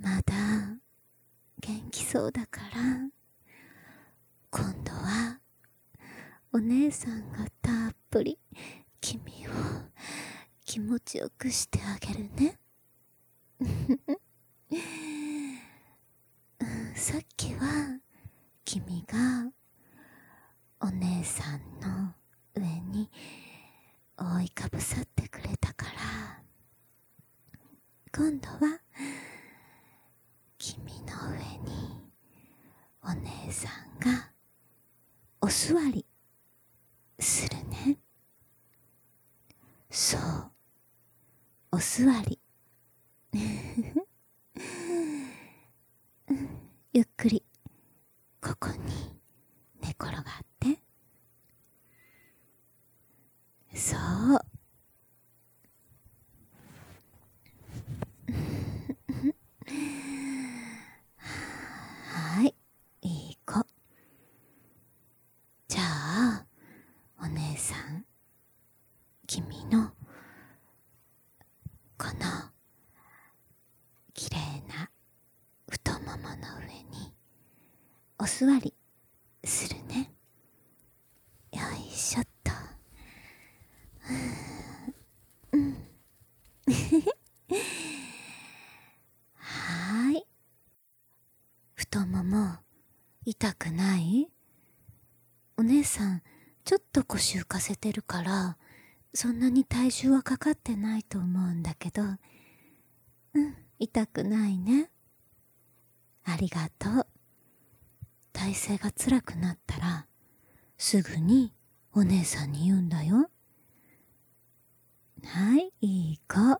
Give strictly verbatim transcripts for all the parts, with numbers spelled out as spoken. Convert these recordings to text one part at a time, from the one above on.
まだ元気そうだから、今度はお姉さんがたっぷり君を気持ちよくしてあげるね。さっきは君がお姉さんの上に覆いかぶさってくれたから、今度は君の上にお姉さんがお座りするね。そう、お座り。ゆっくりここに寝転がって。そう。はい、いい子。じゃあお姉さん、君のこのきれいな太ももの上にお座りするね。よいしょっと。うん。はーい。太もも痛くない？お姉さんちょっと腰浮かせてるから、そんなに体重はかかってないと思うんだけど、うん、痛くないね。ありがとう。体勢が辛くなったらすぐにお姉さんに言うんだよ。はい、いい子。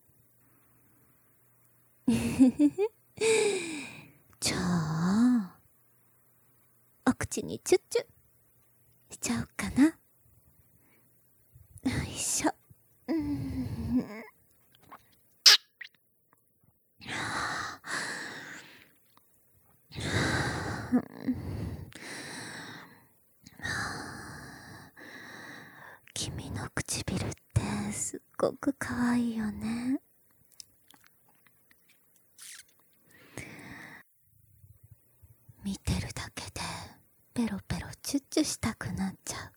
じゃあお口にチュッチュしちゃおうかな。よいしょ。うーん。君の唇ってすっごくかわいいよね。見てるだけでペロペロチュッチュしたくなっちゃう。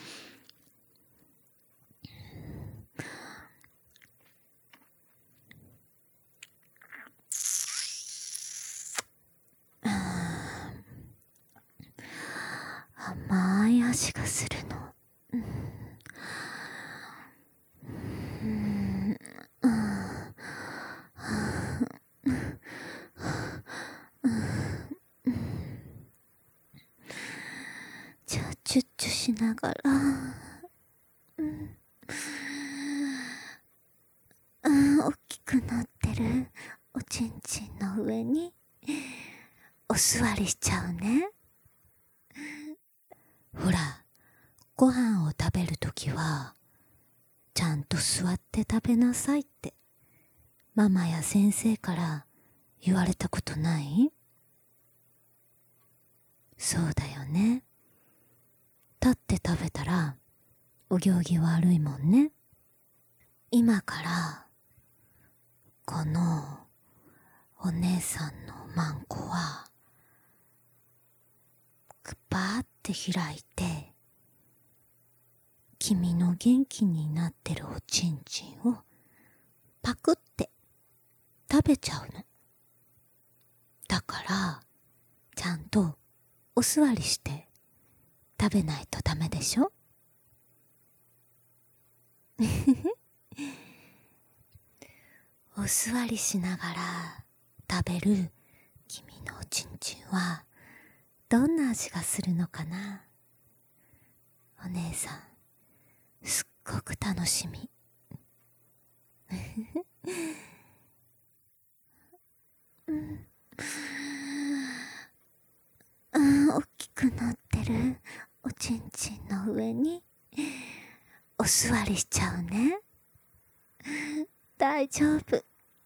甘い味がするの。うんうんうん。じゃあチュッチュしながら、うん、うん、大きくなってるおちんちんの上にお座りしちゃうね。ほら、ご飯を食べるときはちゃんと座って食べなさいってママや先生から言われたことない？そうだよね。立って食べたらお行儀悪いもんね。今からこのお姉さんのマンコはくぱーって開いて、君の元気になってるおちんちんをパクって食べちゃうの。だからちゃんとお座りして食べないとダメでしょ。お座りしながら食べる君のおちんちんはどんな味がするのかな。お姉さんすっごく楽しみ。うん、うん、大きくなってるおちんちんの上にお座りしちゃうね。大丈夫。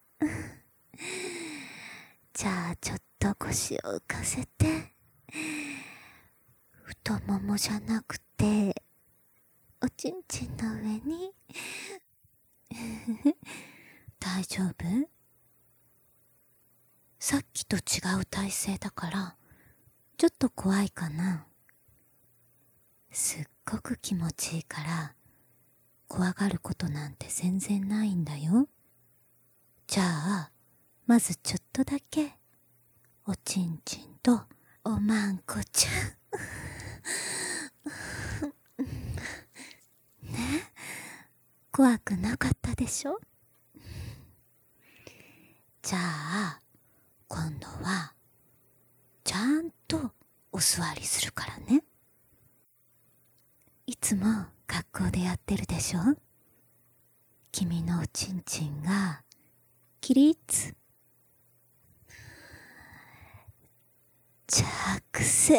じゃあちょっと腰を浮かせて、太ももじゃなくておちんちんの上に大丈夫？ さっきと違う体勢だからちょっと怖いかな。すっごく気持ちいいから怖がることなんて全然ないんだよ。じゃあまずちょっとだけおちんちんとおまんこちゃんね、怖くなかったでしょ。じゃあ今度はちゃんとお座りするからね。いつも学校でやってるでしょ。君のおちんちんが起立着席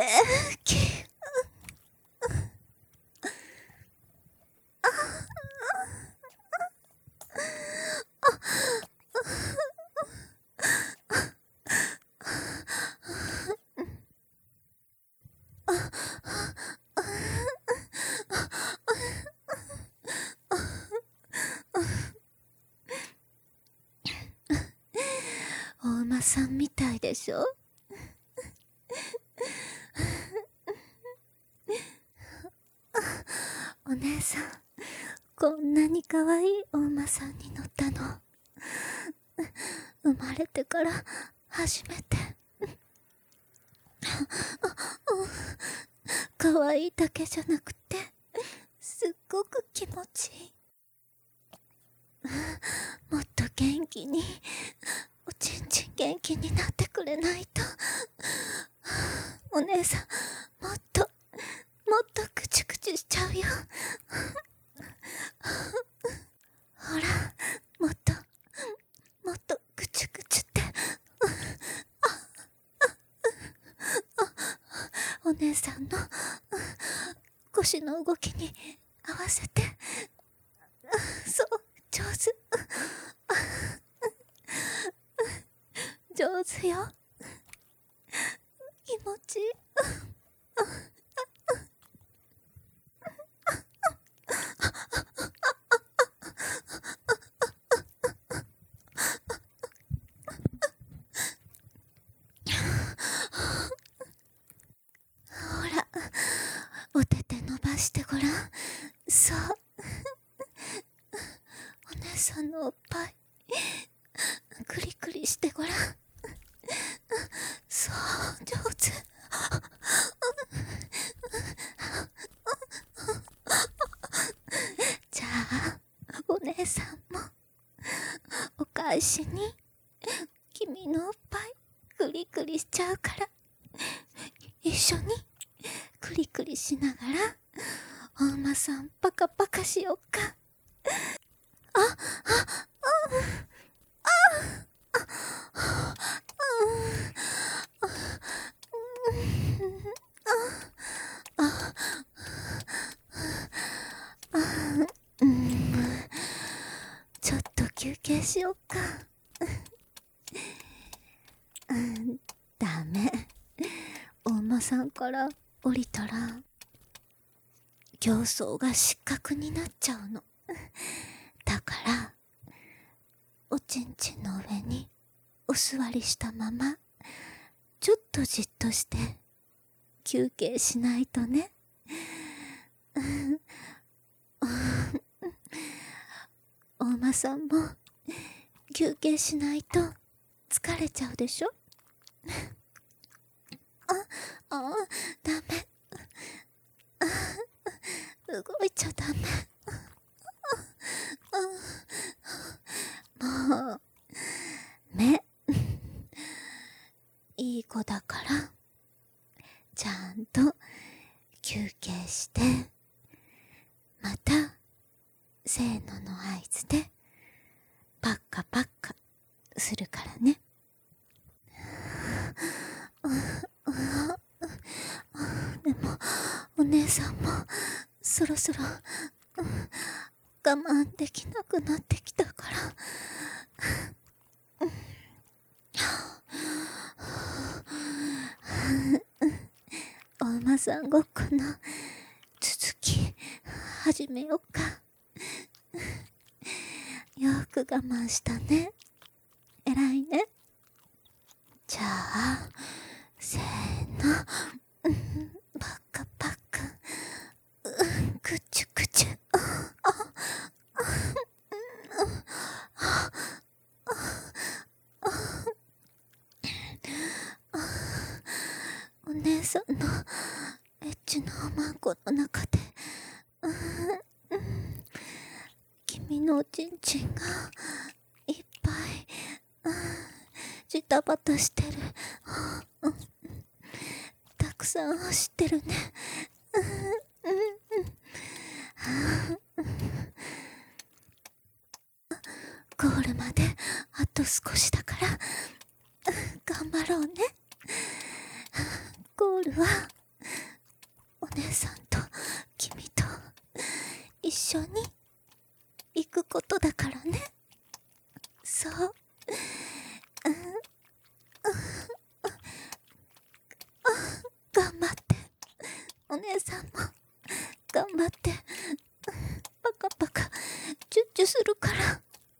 お馬さんみたいでしょ。お姉さん、こんなに可愛いお馬さんに乗ったの生まれてから初めて。可愛いだけじゃなくてすっごく気持ちいい。もっと元気に、おちんちん元気になってくれないと。お姉さん、もっともっとクチュクチュしちゃうよ。ほら、もっともっとクチュクチュって。お姉さんの腰の動きに合わせて。そう、上手上手よ。気持ちいい。ほら、お手手伸ばしてごらん。そう、お姉さんのおっぱいクリクリしてごらん。そう、上手。じゃあお姉さんもお返しに君のおっぱいクリクリしちゃうから、一緒にクリクリしながらお馬さんパカパカしよっか。あ、あ、うん、ちょっと休憩しよっか。うん、ダメ。お馬さんから降りたら競争が失格になっちゃうの。だからおちんちんの上にお座りしたままちょっとじっとして休憩しないとね。お馬さんも休憩しないと疲れちゃうでしょ。あ、あ、ダメ。動いちゃダメ。もう、目。いい子だから、ちゃんと休憩して、また、せーのの合図で、パッカパッカするからね。でも、お姉さんも、そろそろ、我慢できなくなってきたから。お馬さんごっこの続き始めようか。よく我慢したね。偉いね。 じゃあせーの、うん、パカパカ、うん、くちゅくちゅ、お姉さんのエッチなおまんこの中で、うんうん、君のおちんちんがいっぱい、うん、ジタバタしてる、うん、たくさん走ってるね、うんうんうん、ゴールまであと少しだから頑張ろうね。ゴールはお姉さんと君と一緒に行くことだからね。そう、うん、頑張って、お姉さんも頑張って、パカパカチュッチュするから、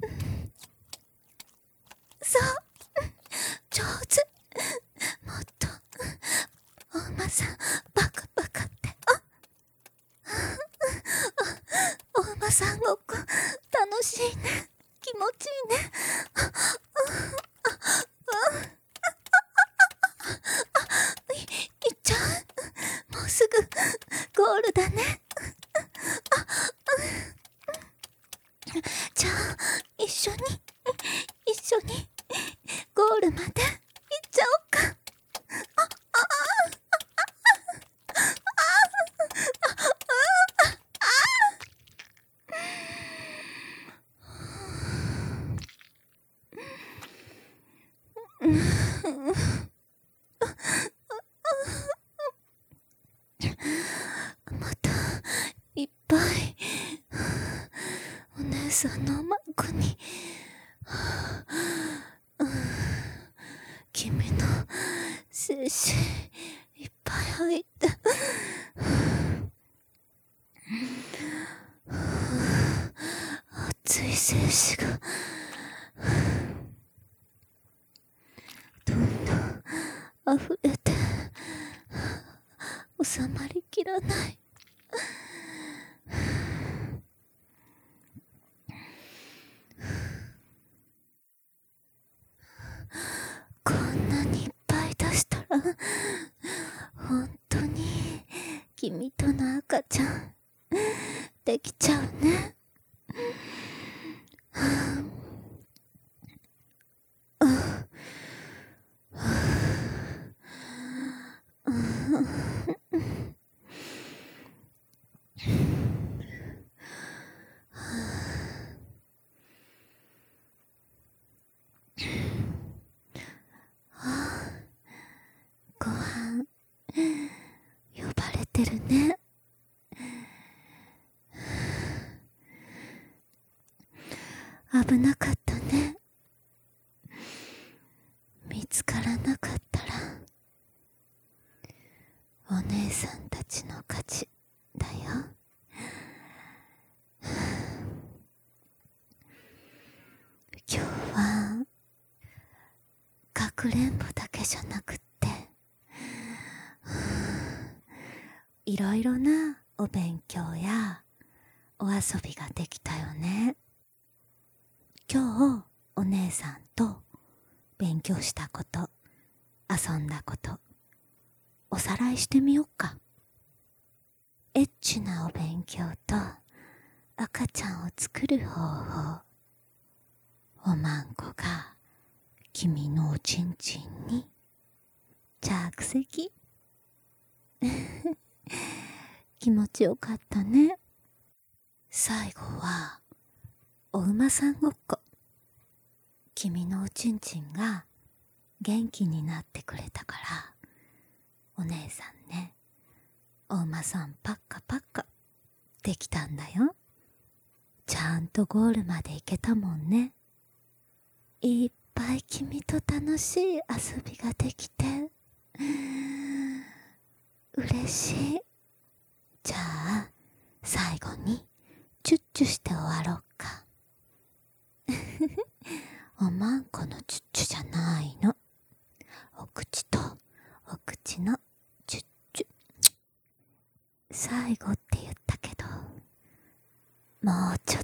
そう、上手、もっとお馬さんパカパカって、あお馬さんごっこ楽しいね、気持ちいいね。いいっちゃう、もうすぐゴールだね。じゃあ一緒に一緒にゴールまで行っちゃおうか。またいっぱいお姉さんのおまんこに、君の精子いっぱい入って熱い精子がどんどん溢れて収まりきらない。こんなにいっぱい出したら本当に君との赤ちゃんできちゃうね。ご飯呼ばれてるね。危なかったね。見つからなかったらお姉さんたちの勝ちだよ。今日はかくれんぼだけじゃなくっていろいろなお勉強やお遊びができたよね。今日お姉さんと勉強したこと、遊んだこと、おさらいしてみようか。エッチなお勉強と赤ちゃんを作る方法。おまんこが君のおちんちんに着席気持ちよかったね。最後はお馬さんごっこ。君のおちんちんが元気になってくれたからお姉さんね、お馬さんパッカパッカできたんだよ。ちゃんとゴールまで行けたもんね。いっぱい君と楽しい遊びができて嬉しい。じゃあ最後にチュッチュして終わろうか。おまんこのチュッチュじゃないの、 私のチュッチュ。最後って言ったけど、もうち